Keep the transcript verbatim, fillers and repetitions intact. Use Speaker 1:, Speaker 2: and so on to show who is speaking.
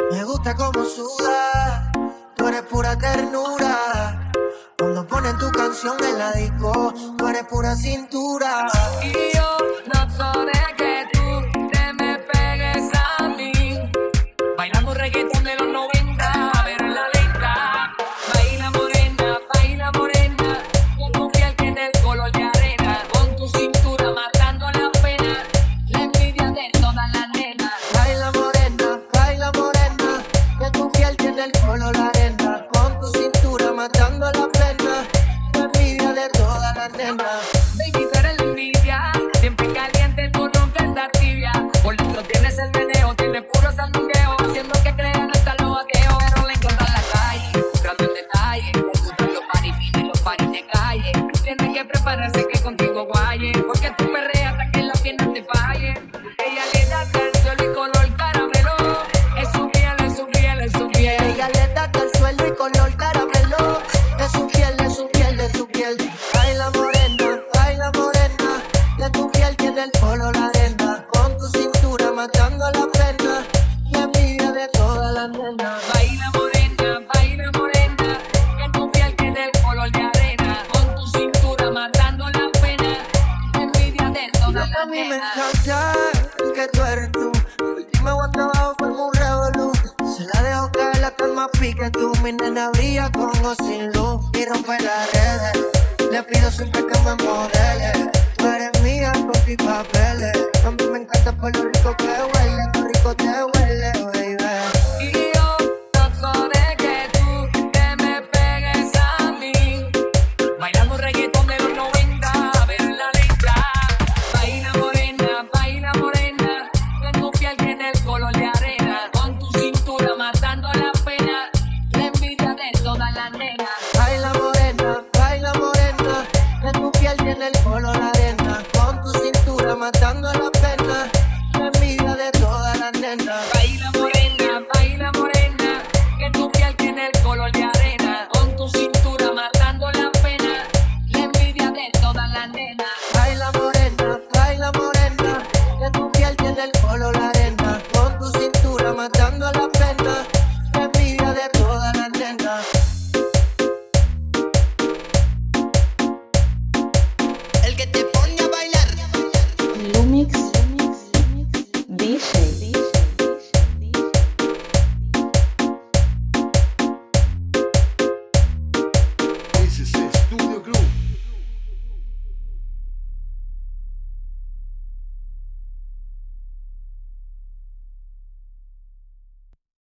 Speaker 1: Me gusta como suda, tú eres pura ternura. Cuando ponen tu canción en la disco, tú eres pura cintura.
Speaker 2: Y yo no soy que tú te me pegues a mí, bailando reggaetón de los noventa, pero en la lenta. Baila morena, baila morena, con tu piel tiene el color de arena, con tu cintura matando la pena, la envidia de todas las nenas.
Speaker 1: Baila morena, baila morena, que tu piel tiene el color de arena, con tu cintura matando la pena, la envidia de todas las nenas.
Speaker 2: Baby, tú eres la envidia, siempre caliente, tú nunca estás tibia. Por dentro tienes el meneo, tienes puro sandungueo, haciendo que crean hasta los ateos. Pero le encuentran la calle, buscando el detalle, le gustan los paris finos y los paris de calle. Tienes que prepararse que contigo guaye, porque tú perreas hasta que las piernas te fallen. Ella le da el suelo y color caramelo, es su piel, es su piel, es su piel.
Speaker 1: Ella le da el suelo y color caramelo, de su piel, de su piel, de su piel. Baila morena, baila morena, de tu piel tiene el color la arena, con tu cintura matando la pena, la envidia de todas las nenas.
Speaker 2: Baila morena, baila morena, que tu piel tiene el color de arena, con tu cintura matando la pena, la envidia de todas
Speaker 1: A
Speaker 2: las
Speaker 1: mí me
Speaker 2: nenas.
Speaker 1: encanta que tú eres tú. Última guata abajo forma un revolú. Se la dejo caer la calma pique tú. Mi nena brilla con o sin luz y rompe las redes. Le pido siempre que me modele. Tú eres mía con mis papeles. A mí me encanta por lo rico que huele, lo rico te huele.